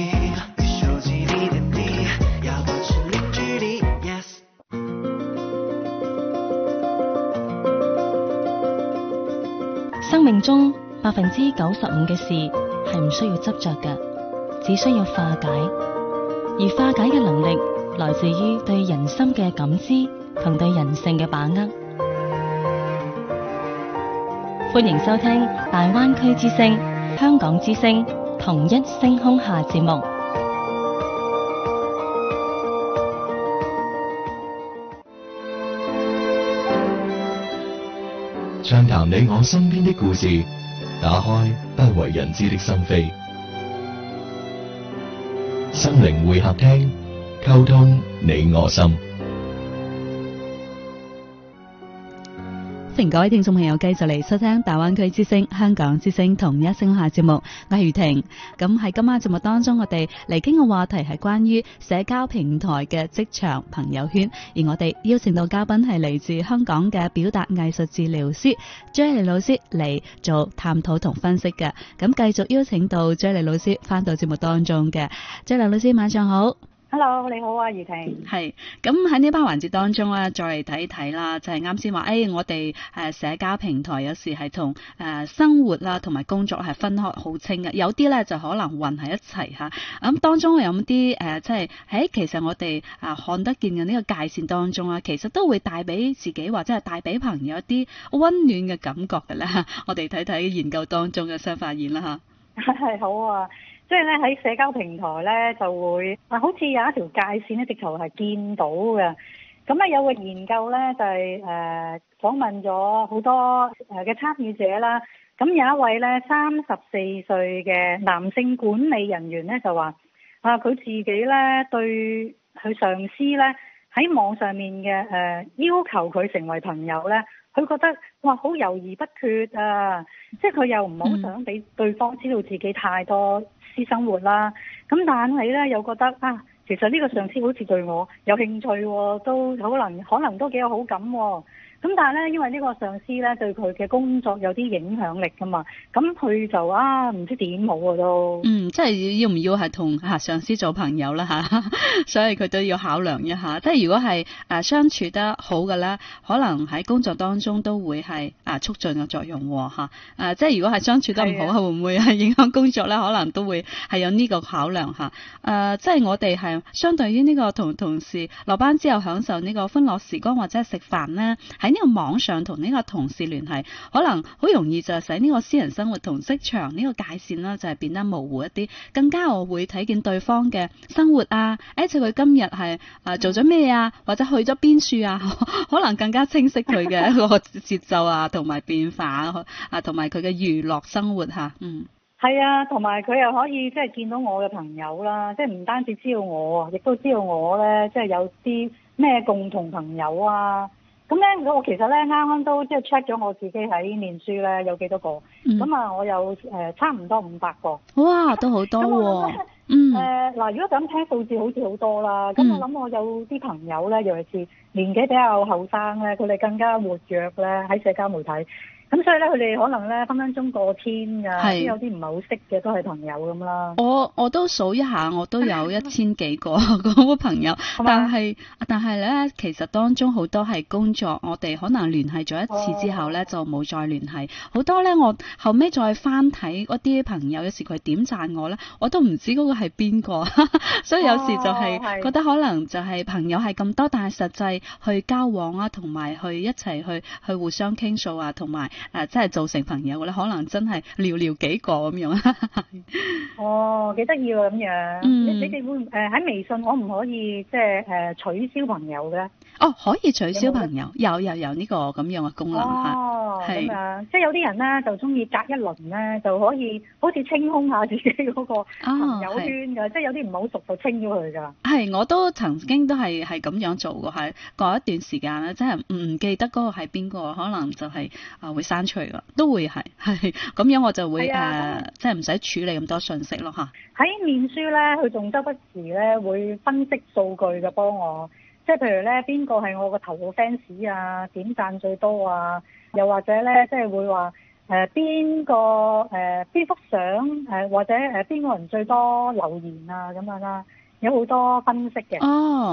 生命中95%嘅事係唔需要執着嘅，只需要化解。而化解嘅能力來自於對人心嘅感知同對人性嘅把握。歡迎收聽大灣區之聲、香港之聲同一星空下節目。 暢談你我身邊的故事，打開不為人知的心扉。心靈會客廳，溝通你我心。 歡迎各位聽眾朋友繼續嚟收聽大灣區之聲、香港之聲同一星下節目，我係雨婷。咁喺今晚節目當中，我哋嚟傾嘅話題係關於社交平台嘅職場朋友圈，而我哋邀請到嘉賓係嚟自香港嘅表達藝術治療師 Jelly 老師嚟做探討同分析嘅。咁繼續邀請到 Jelly 老師翻到節目當中嘅。Jelly 老師晚上好。 Hello， 你好啊，余婷。 係，咁喺呢班環節當中咧，再嚟睇睇啦，就係啱先話，我哋社交平台有時係同生活啦同埋工作係分開好清嘅，有啲咧就可能混喺一齊嚇。咁當中有啲即係喺其實我哋看得見嘅呢個界線當中啊，其實都會帶俾自己或者係帶俾朋友一啲溫暖嘅感覺嘅咧。我哋睇睇研究當中嘅新發現啦嚇。 係好啊。即係咧喺社交平台咧就會好似有一條界線咧，直頭係見到嘅。咁咧有個研究咧就係訪問咗好多嘅參與者啦。咁有一位咧34歲嘅男性管理人員咧就話佢自己咧對佢上司咧喺網上面嘅要求佢成為朋友咧，佢覺得哇好猶豫不決啊！即係佢又唔好想俾對方知道自己太多私生活啦，咁但係咧又覺得其實呢個上司好似對我有興趣喎，都可能都幾有好感喎。咁但係咧，因為呢個上司咧對佢嘅工作有啲影響力噶嘛，咁佢就唔知點好啊都。 即係要唔要係同上司做朋友啦嚇，所以佢都要考量一下。即係如果係相處得好嘅咧，可能喺工作當中都會係促進嘅作用嚇。即係如果係相處得唔好，會唔會係影響工作咧？可能都會係有呢個考量嚇。即係我哋係相對於呢個同事落班之後享受呢個歡樂時光或者係食飯咧，喺呢個網上同呢個同事聯繫，可能好容易就使呢個私人生活同職場呢個界線啦，就係變得模糊一啲。更加我會睇見對方嘅生活啊，即係佢今日係做咗咩啊，或者去咗邊處啊，可能更加清晰佢嘅一個節奏啊，同埋變化啊，同埋佢嘅娛樂生活嚇。 係啊，同埋佢又可以即係見到我嘅朋友啦，即係唔單止知道我，亦都知道我咧，即係有啲咩共同朋友啊。咁咧，我其實咧啱啱都即係 check 咗我自己喺面書咧有幾多個，咁我有差唔多500個。 哇，都好多喎。 嗱，如果咁聽數字好似好多啦，咁我諗我有啲朋友咧，尤其是年紀比較後生咧，佢哋更加活躍咧喺社交媒體。咁所以咧，佢哋可能咧分分鐘過千㗎，有啲唔係好識嘅都係朋友咁啦。 我都數一下，我都有1000幾個嗰個朋友，但係咧，其實當中好多係工作，我哋可能聯繫咗一次之後咧，就冇再聯繫。好多咧，我後尾再翻睇嗰啲朋友，有時佢點讚我咧，我都唔知嗰個係邊個，所以有時就係覺得可能就係朋友係咁多，但係實際去交往啊，同埋去一齊去互相傾訴啊，同埋真係做成朋友嘅咧，可能真係寥寥幾個咁樣。 幾得意喎咁樣。你哋會喺微信可唔可以即係取消朋友嘅？ 可以取消朋友，有呢個咁樣嘅功能嚇。 咁樣，即係有啲人咧就中意隔一輪咧就可以好似清空下自己嗰個朋友圈㗎，即係有啲唔係好熟就清咗佢㗎。係， 我都曾經都係咁樣做過，係過一段時間咧，真係唔記得嗰個係邊個，可能就係會刪除㗎，都會係咁樣，我就會即係唔使處理咁多信息咯嚇。 喺面書咧，佢仲周不時咧會分析數據嘅幫我。即係譬如咧，邊個係我個頭號 fans 啊？點讚最多啊？又或者咧，即係會話邊幅相或者邊個人最多留言啊咁樣啦，有好多分析嘅。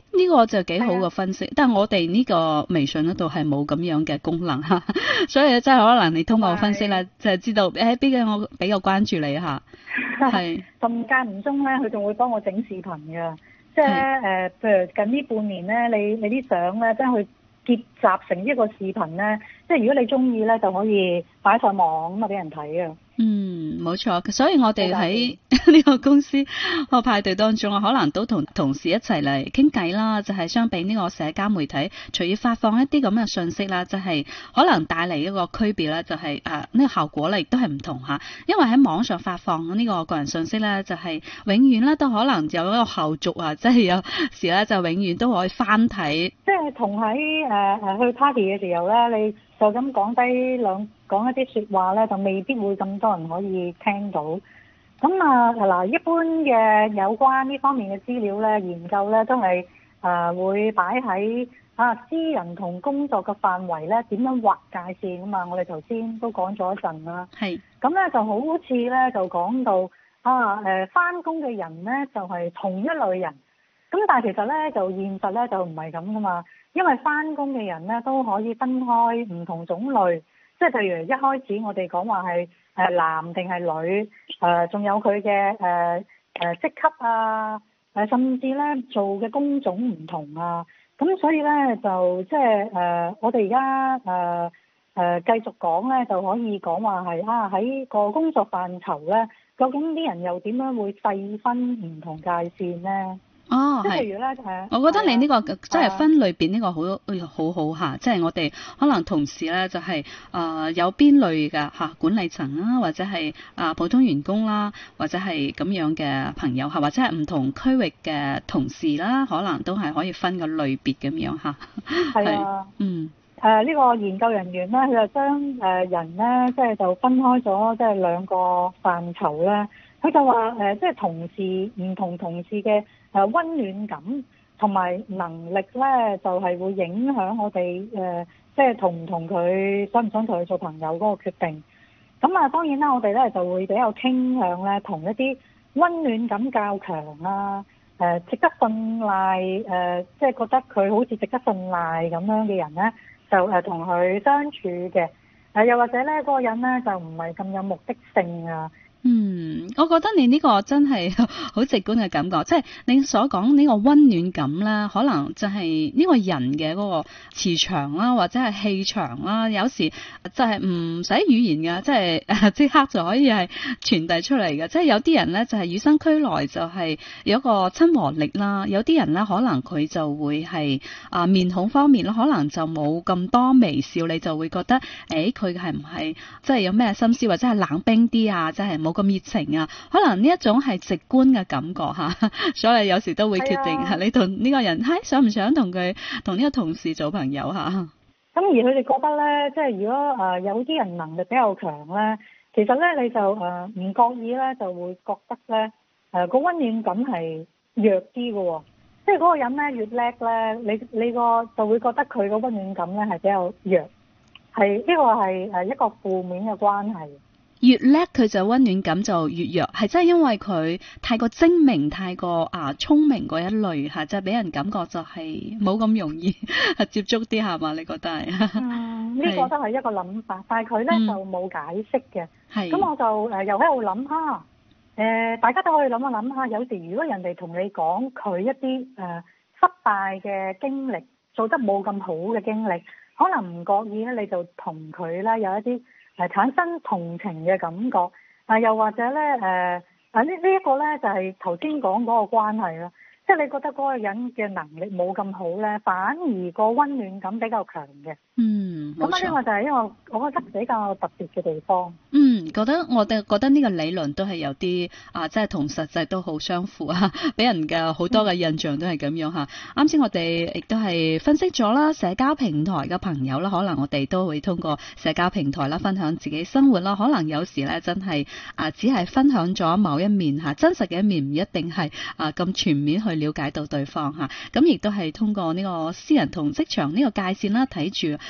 呢個就幾好嘅分析，但係我哋呢個微信嗰度係冇咁樣嘅功能嚇，所以真係可能你通過分析咧，就係知道邊個我比較關注你嚇，係。 咁間唔中咧，佢仲會幫我整視頻㗎，即係譬如近呢半年咧，你啲相咧將佢結集成一個視頻咧，即係如果你中意咧，就可以擺上網咁啊俾人睇啊。 冇錯，所以我哋喺呢個公司個派對當中啊，可能都同同事一齊嚟傾偈啦，就係相比呢個社交媒體隨意發放一啲咁嘅信息啦，就係可能帶嚟一個區別啦，就係呢個效果咧亦都係唔同嚇，因為喺網上發放呢個個人信息咧，就係永遠咧都可能有一個後續啊，即係有時咧就永遠都可以翻睇， 即係同喺去 party 嘅時候咧，你就咁講一啲説話咧，就未必會咁多人可以聽到。咁啊嗱，一般嘅有關呢方面嘅資料咧、研究咧，都係會擺喺私人同工作嘅範圍咧，點樣劃界線啊嘛。我哋頭先都講咗一陣啦。係。咁咧就好似咧就講到返工嘅人咧就係同一類人。咁但係其實咧就現實咧就唔係咁噶嘛，因為返工嘅人咧都可以分開唔同種類。即係譬如一開始我哋講話係男定係女，仲有佢嘅職級啊，甚至咧做嘅工種唔同啊，咁所以咧就即係我哋而家繼續講咧，就可以講話係喺個工作範疇咧，究竟啲人又點樣會細分唔同界線咧？哦，即係譬如咧我覺得你呢個真係分類別呢個好好嚇，即係我哋可能同事咧就係有邊類嘅嚇管理層啦，或者係普通員工啦，或者係咁樣嘅朋友嚇，或者係唔同區域嘅同事啦，可能都係可以分個類別咁樣嚇。係啊， 呢個研究人員咧，佢就將人咧即係就分開咗即係兩個範疇咧。佢就話即係唔同同事嘅溫暖感同埋能力咧，就係會影響我哋即係同唔同佢想唔想同佢做朋友嗰個決定。咁當然啦，我哋咧就會比較傾向咧同一啲溫暖感較強啦，值得信賴即係覺得佢好似值得信賴咁樣嘅人咧，就同佢相處嘅。又或者咧嗰個人咧就唔係咁有目的性啊。 我覺得你呢個真係好直觀嘅感覺，即係你所講呢個溫暖感啦，可能就係呢個人嘅嗰個磁場啦，或者係氣場啦，有時就係唔使語言嘅，即係即刻就可以係傳遞出嚟嘅。即係有啲人咧就係與生俱來就係有一個親和力啦，有啲人咧可能佢就會係面孔方面啦，可能就冇咁多微笑，你就會覺得佢係唔係即係有咩心思，或者係冷冰啲啊，即係冇咁熱情啊，可能呢一種係直觀嘅感覺嚇，所以有時都會決定你同呢個人想唔想同呢個同事做朋友嚇。 咁而佢哋覺得咧，即係如果有啲人能力比較強咧，其實咧你就唔覺意咧就會覺得咧個溫暖感係弱啲嘅喎，即係嗰個人咧越叻咧，你個就會覺得佢個溫暖感咧係比較弱，係呢個係一個負面嘅關係。 越叻佢就溫暖感就越弱，係真係因為佢太過精明、太過聰明嗰一類嚇，即係俾人感覺就係冇咁容易接觸啲係嘛？你覺得係？ 呢個都係一個諗法，但係佢咧就冇解釋嘅。係。咁我就又喺度諗下，大家都可以諗一諗下，有時如果人哋同你講佢一啲失敗嘅經歷，做得冇咁好嘅經歷，可能唔覺意咧你就同佢咧有一啲產生同情嘅感覺，又或者咧呢一個咧就係頭先講嗰個關係啦，即係你覺得嗰個人嘅能力冇咁好咧，反而個溫暖感比較強嘅。咁呢個就係一個我覺得比較特別嘅地方。 我哋覺得呢個理論都係有啲即係同實際都好相符啊，俾人嘅好多嘅印象都係咁樣嚇。啱先我哋亦都係分析咗啦，社交平台嘅朋友啦，可能我哋都會通過社交平台啦分享自己生活啦，可能有時咧真係只係分享咗某一面嚇，真實嘅一面唔一定係咁全面去了解到對方嚇。咁亦都係通過呢個私人同職場呢個界線啦，睇住呢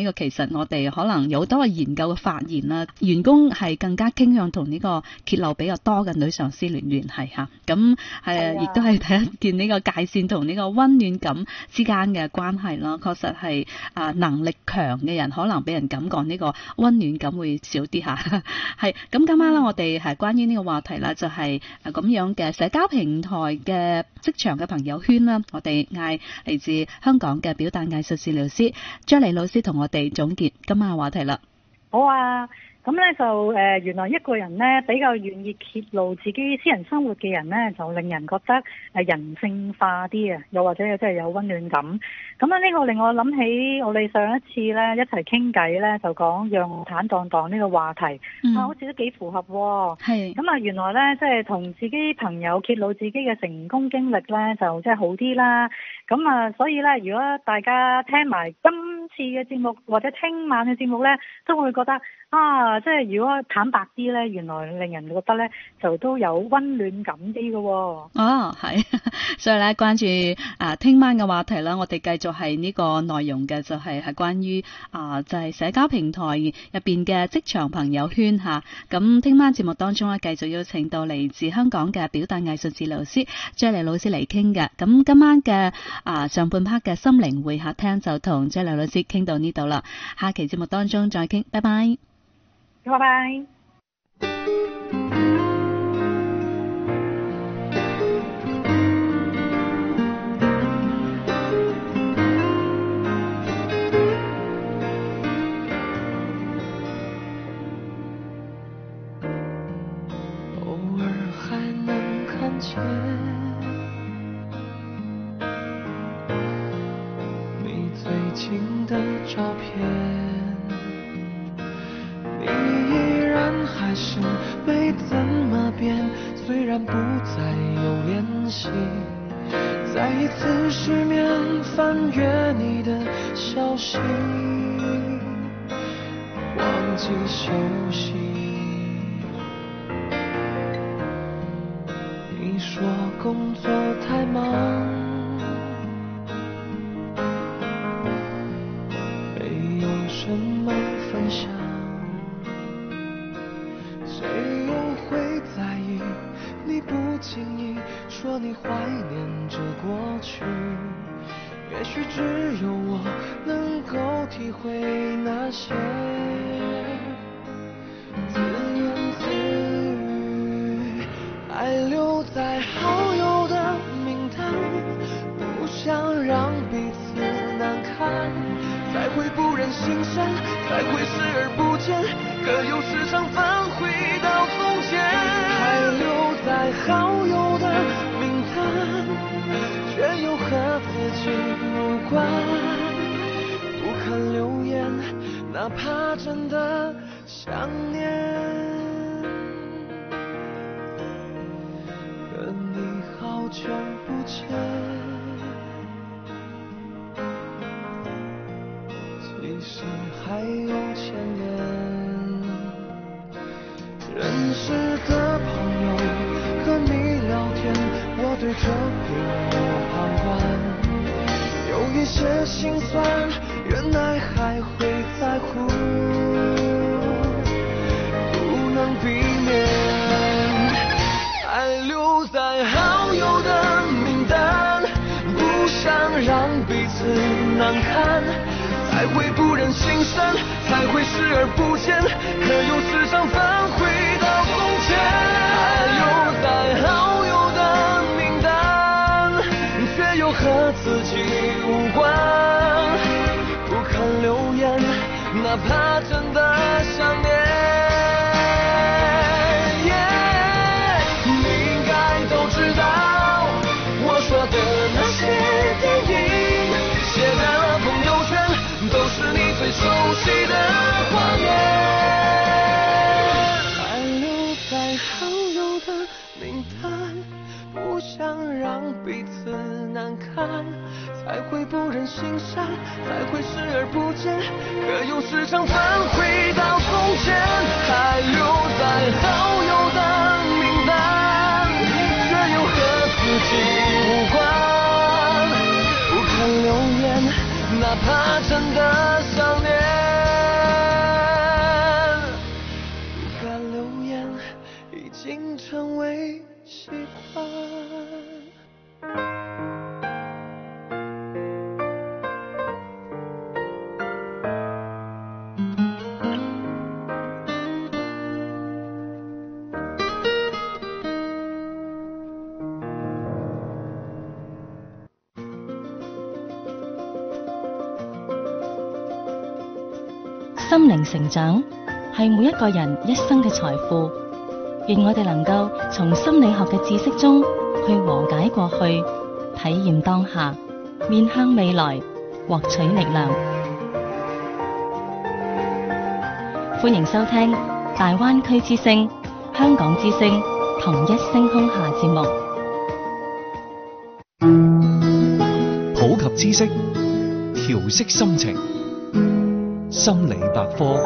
個其實我哋可能有好多嘅研究嘅發現啦，員工係更加傾向同呢個揭露比較多嘅女上司聯繫嚇，咁係亦都係睇一見呢個界線同呢個溫暖感之間嘅關係啦。確實係能力強嘅人可能俾人感覺呢個溫暖感會少啲嚇。係咁今晚咧，我哋係關於呢個話題啦，就係咁樣嘅社交平台嘅職場嘅朋友圈啦。我哋嗌嚟自香港嘅表達藝術治療師張莉老師同我哋總結今晚嘅話題啦。 好啊。咁咧就原來一個人咧比較願意揭露自己私人生活嘅人咧，就令人覺得人性化啲啊，又或者真係有溫暖感。咁啊，呢個令我諗起我哋上一次咧一齊傾偈咧，就講讓坦蕩蕩呢個話題，好似都幾符合喎。係。咁啊，原來咧即係同自己朋友揭露自己嘅成功經歷咧，就即係好啲啦。咁啊，所以咧，如果大家聽埋今次嘅節目或者聽晚嘅節目咧，都會覺得即係如果坦白啲咧，原來令人覺得咧就都有溫暖感啲嘅喎。係，所以咧關注聽晚嘅話題啦，我哋繼續係呢個內容嘅，就係關於就係社交平台入邊嘅職場朋友圈嚇。咁聽晚節目當中咧，繼續邀請到嚟自香港嘅表達藝術治療師張莉老師嚟傾嘅。咁今晚嘅上半 part 嘅心靈會客廳就同張莉老師傾到呢度啦。下期節目當中再傾，拜拜。拜拜。 偶爾還能看見你最近的照片，還是沒怎麼變，雖然不再有聯繫，再一次失眠翻閱你的消息，忘記休息。你說工作太忙，沒有什麼分享，你不經意說你懷念着過去，也許只有我能夠體會那些自言自語，還留在好友的名單，不想讓彼此難堪，才會不忍心刪，才會視而不見，可又時常返回到從前。還留在好友的名單，卻又和自己無關，不肯留言，哪怕真的想念。和你好久不見，其實還有牽連。認識的朋友和你聊天，我對這並無旁觀，有一些心酸，原來還會在乎，不能避免，還留在好友的名單，不想讓彼此難堪，才會不忍心刪，才會視而不見，可又時常返回到從前。還留在好友的名單，卻又和自己無關，不肯留言，哪怕真的想念。你應該都知道，我說的那些電影，寫在了朋友圈，都是你最熟悉的畫面。還留在好友的名單，不想讓彼此難堪，才會不忍心刪，才會視而不見，可又時常返回到從前。還留在好友的名單，卻又和自己無關，不肯留言，哪怕真的想念。 心靈成長係每一個人一生嘅財富，願我哋能夠從心理學嘅知識中去和解過去，體驗當下，面向未來，獲取力量。歡迎收聽大灣區之聲、香港之聲同一星空下節目。 普及知識，調適心情，心理百科。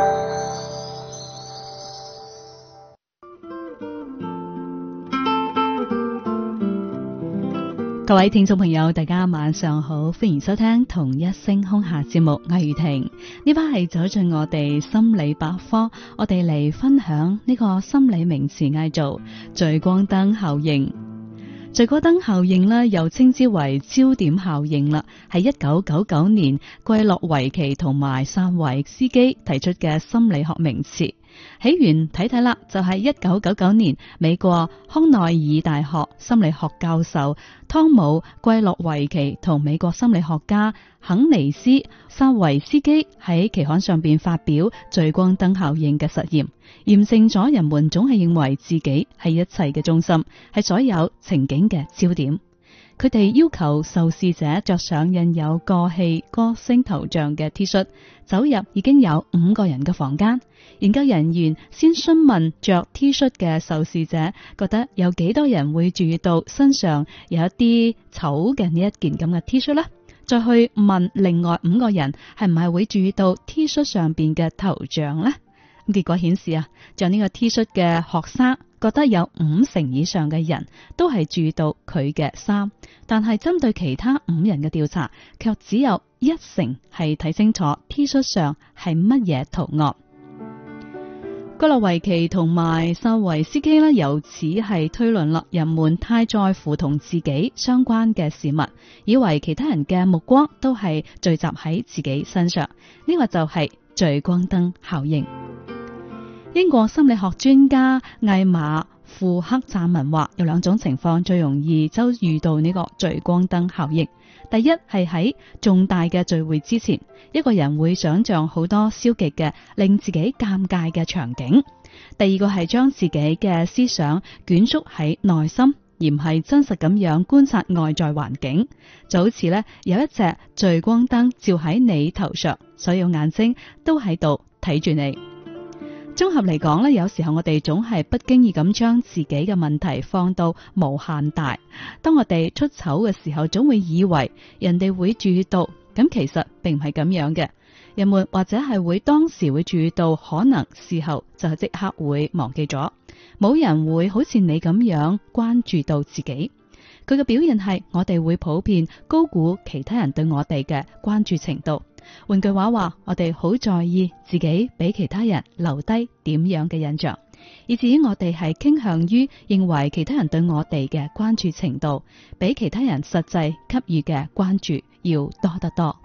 各位聽眾朋友，大家晚上好，歡迎收聽同一星空下節目，我係雨婷。呢班係走進我哋心理百科，我哋嚟分享呢個心理名詞嗌做聚光燈效應。聚光燈效應呢，又稱之為焦點效應啦，係1999年季洛維奇同埋薩維斯基提出嘅心理學名詞。起源睇睇啦，就係1999年美國康奈爾大學心理學教授湯姆季洛維奇同美國心理學家肯尼斯薩維斯基喺期刊上邊發表聚光燈效應嘅實驗，驗證咗人們總係認為自己係一切嘅中心，係所有情景嘅焦點。佢哋要求受試者着上印有過氣歌星頭像嘅 T 恤，走入已經有5個人嘅房間。研究人員先詢問着 T 恤嘅受試者，覺得有幾多人會注意到身上有一啲醜嘅呢一件咁嘅 T 恤呢？再去問另外5個人係唔係會注意到 T 恤上邊嘅頭像呢？咁結果顯示啊，着呢個 T 恤嘅學生覺得有50%以上嘅人都係注意到佢嘅衫，但係針對其他5人嘅調查，卻只有1%係睇清楚 T 恤上係乜嘢圖案。季洛維奇同埋薩維斯基呢，由此係推論啦，人們太在乎同自己相關嘅事物，以為其他人嘅目光都係聚集喺自己身上，呢個就係聚光燈效應。英國心理學專家艾瑪庫克贊文話，有2種情況最容易遭遇到呢個聚光燈效應。第一係喺重大嘅聚會之前，一個人會想象好多消極嘅令自己尷尬嘅場景。第二個係將自己嘅思想捲縮喺內心，而唔係真實咁樣觀察外在環境。就好似呢，有一隻聚光燈照喺你頭上，所有眼睛都喺度睇住你。綜合嚟講呢，有時候我哋總係不經意咁將自己嘅問題放到無限大。當我哋出醜嘅時候，總會以為人哋會注意到，咁其實並唔係咁樣嘅。人們或者係會當時會注意到，可能事後就即刻會忘記咗。冇人會好似你咁樣關注到自己。佢嘅表現係我哋會普遍高估其他人對我哋嘅關注程度。換句話話，我哋好在意自己俾其他人留低點樣嘅印象，以至於我哋係傾向於認為其他人對我哋嘅關注程度比其他人實際給予嘅關注要多得多。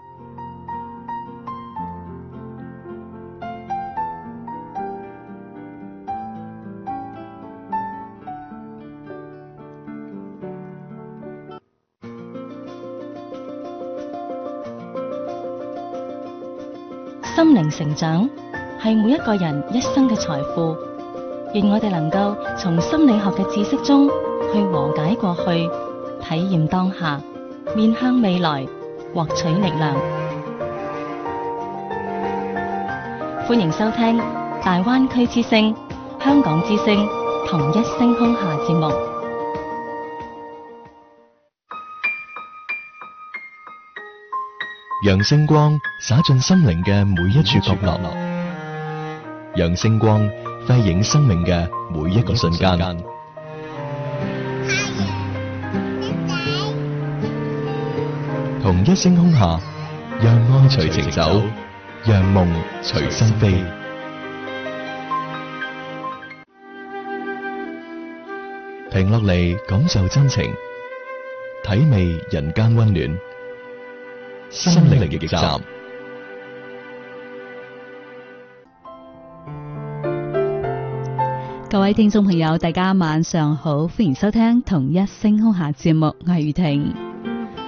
心靈成長係每一個人一生嘅財富，願我哋能夠從心理學嘅知識中去和解過去，體驗當下，面向未來，獲取力量。歡迎收聽大灣區之聲、香港之聲同一星空下節目。 讓星光灑進心靈嘅每一處角落，讓星光輝映生命嘅每一個瞬間。同一星空下，讓愛隨情走，讓夢隨心飛。停落嚟，感受真情，體味人間溫暖。心靈驛站。 各位聽眾朋友，大家晚上好，歡迎收聽同一星空下節目，我係雨婷。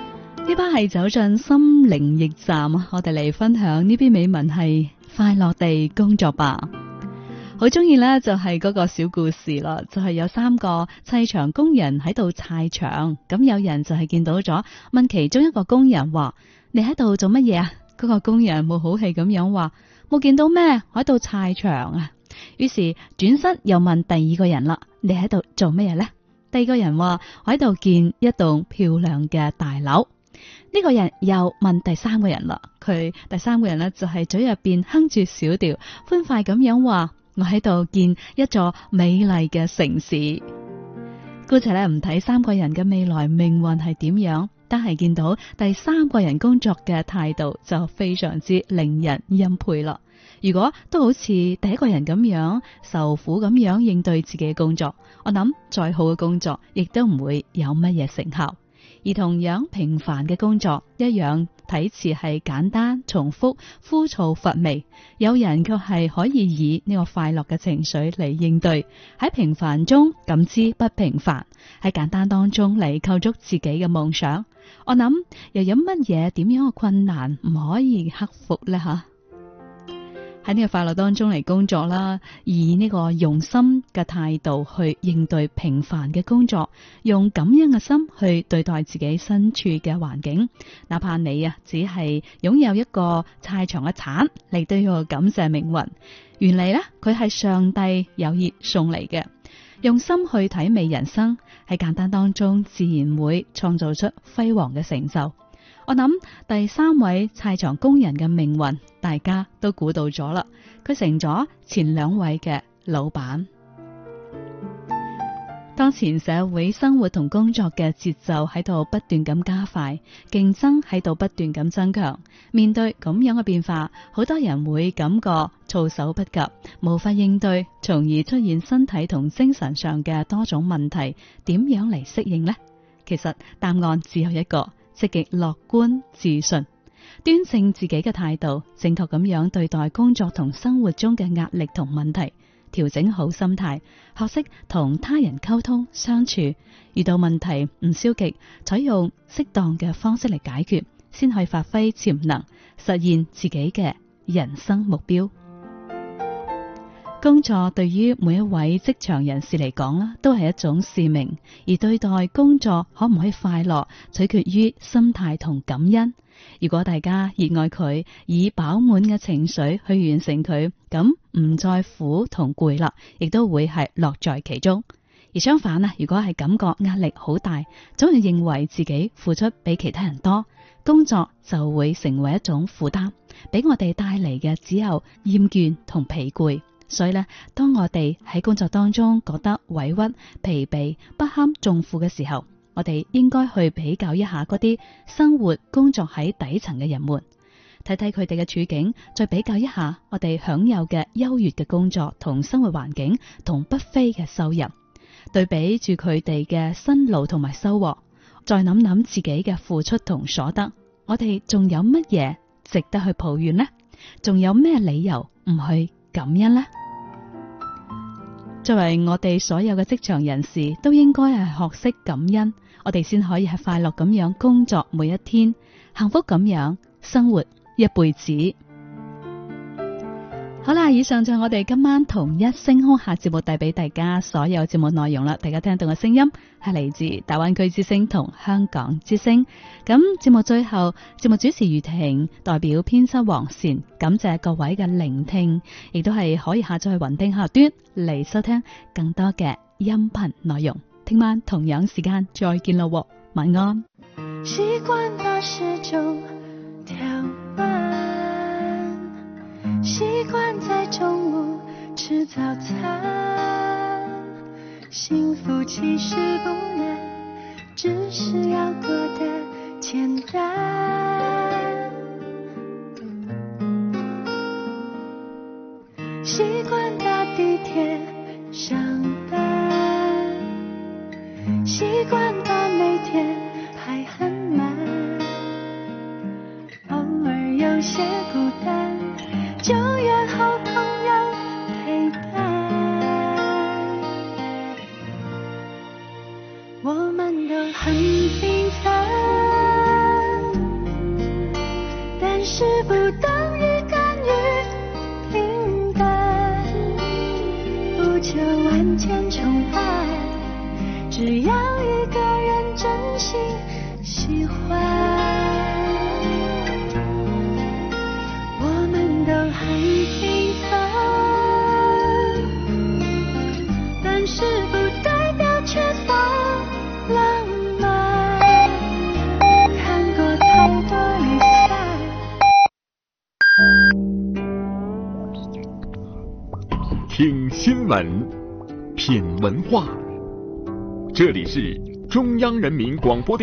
呢班係走進心靈驛站啊！我哋嚟分享呢篇美文係快樂地工作吧。好中意呢，就係嗰個小故事啦，就係有3個砌牆工人喺度砌牆，咁有人就係見到咗，問其中一個工人話：你喺度做乜嘢啊？嗰個工人冇好氣咁樣話：冇見到咩？我喺度砌牆啊！於是轉身又問第2個人啦：你喺度做乜嘢呢？第2個人話：我喺度建一棟漂亮嘅大樓。呢個人又問第3個人啦，佢第3個人呢，就係嘴入邊哼住小調，歡快咁樣話：我喺度建一座美麗嘅城市。姑且呢，唔睇3個人嘅未來命運係點樣，但係見到第3個人工作嘅態度就非常之令人欽佩啦。如果都好似第1個人咁樣受苦咁樣應對自己嘅工作，我諗再好嘅工作亦都唔會有乜嘢成效。而同樣平凡嘅工作一樣睇似係簡單、重複、枯燥、乏味，有人卻係可以以呢個快樂嘅情緒嚟應對，喺平凡中感知不平凡，喺簡單當中嚟構築自己嘅夢想。我諗又有乜嘢點樣嘅困難唔可以克服呢？吓？喺呢個快樂當中嚟工作啦，以呢個用心嘅態度去應對平凡嘅工作，用感恩嘅心去對待自己身處嘅環境，哪怕你只係擁有一個砌牆嘅鏟，你都要感謝命運。原嚟呢，佢係上帝有意送嚟嘅，用心去體味人生，喺簡單當中自然會創造出輝煌嘅成就。我諗第3位砌牆工人嘅命運，大家都估到咗啦。佢成咗前2位嘅老闆。當前社會生活同工作嘅節奏喺度不斷咁加快，競爭喺度不斷咁增強。面對咁樣嘅變化，好多人會感覺措手不及，無法應對，從而出現身體同精神上嘅多種問題。點樣嚟適應呢？其實答案只有一個。積極樂觀自信，端正自己嘅態度，正確咁樣對待工作同生活中嘅壓力同問題，調整好心態，學識同他人溝通相處，遇到問題唔消極，採用適當嘅方式嚟解決，先可以發揮潛能，實現自己嘅人生目標。工作對於每一位職場人士嚟講啦，都係一種使命。而對待工作可唔可以快樂，取決於心態同感恩。如果大家熱愛佢，以飽滿嘅情緒去完成佢，咁唔再苦同攰啦，亦都會係樂在其中。而相反如果係感覺壓力好大，總係認為自己付出比其他人多，工作就會成為一種負擔，俾我哋帶嚟嘅只有厭倦同疲攰。所以當我哋喺工作當中覺得委屈、疲憊、不堪重負嘅時候，我哋應該去比較一下嗰啲生活工作喺底層嘅人們，睇睇佢哋嘅處境，再比較一下我哋享有嘅優越嘅工作同生活環境同不菲嘅收入，對比住佢哋嘅辛勞同埋收穫，再諗諗自己嘅付出同所得，我哋仲有乜嘢值得去抱怨呢？仲有咩理由唔去感恩呢？作為我哋所有嘅職場人士，都應該係學識感恩，我哋先可以係快樂咁樣工作每一天，幸福咁樣生活一輩子。好啦，以上就係我哋今晚同一星空下節目帶俾大家所有節目內容啦。大家聽到嘅聲音係嚟自大灣區之聲同香港之聲。咁節目最後，節目主持余婷代表編輯黃善，感謝各位嘅聆聽，亦都係可以下載去雲聽客端嚟收聽更多嘅音頻內容。聽晚同樣時間再見啦，晚安。 習慣把時鐘調慢，習慣在中午吃早餐，幸福其實不難，只是要過得簡單。習慣搭地鐵上班，習慣把每天排很滿，偶爾有些孤單，就約好朋友陪伴。我們都很平凡， 是不等于甘于平淡，不求万千宠爱，只要一个人真心喜欢。我们都很平凡，但是不代表缺乏浪漫。看过太多离散。 听新闻，品文化，这里是中央人民广播电台。